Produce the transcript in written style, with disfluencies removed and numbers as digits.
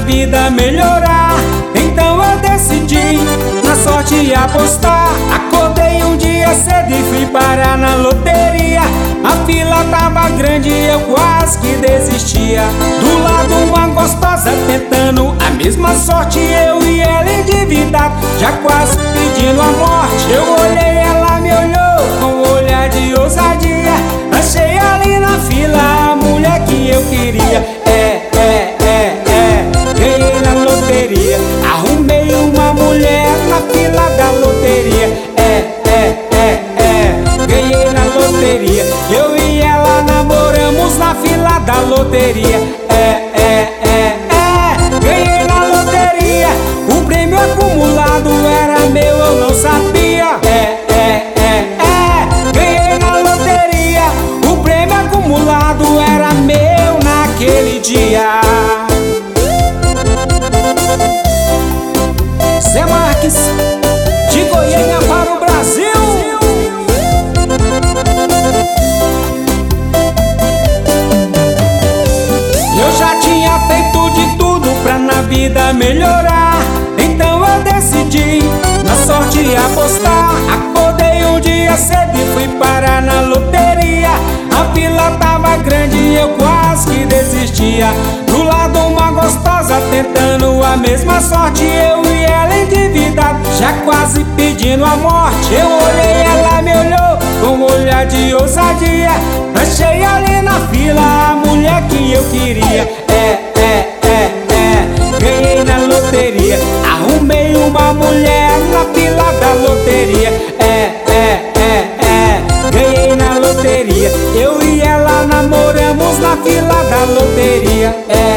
vida melhorar. Então eu decidi na sorte apostar. Acordei um dia cedo e fui parar na loteria. A fila tava grande e eu quase que desistia. Do lado uma gostosa tentando a mesma sorte, eu e ela endividado, já quase pedindo a morte. Eu olhei, ela me olhou com um olhar de ousadia. Achei ali na fila a mulher que eu queria. Ganhei na loteria. Arrumei uma mulher na fila da loteria. Ganhei na loteria. Eu e ela namoramos na fila da loteria. Ganhei na loteria. O prêmio acumulado era meu, eu não sabia. Ganhei na loteria. O prêmio acumulado era meu naquele dia. Zé Marques, de Goiânia para o Brasil. Eu já tinha feito de tudo pra na vida melhorar. Então eu decidi na sorte apostar. Acordei um dia cedo e fui parar na loteria. A fila tava grande e eu quase que desistia. Do lado uma gostosa tentando a mesma sorte, eu e ela endividado, já quase pedindo a morte. Eu olhei, ela me olhou com um olhar de ousadia. Achei ali na fila a mulher que eu queria. Ganhei na loteria. Arrumei uma mulher na fila da loteria. Ganhei na loteria. Eu e ela namoramos na fila da loteria.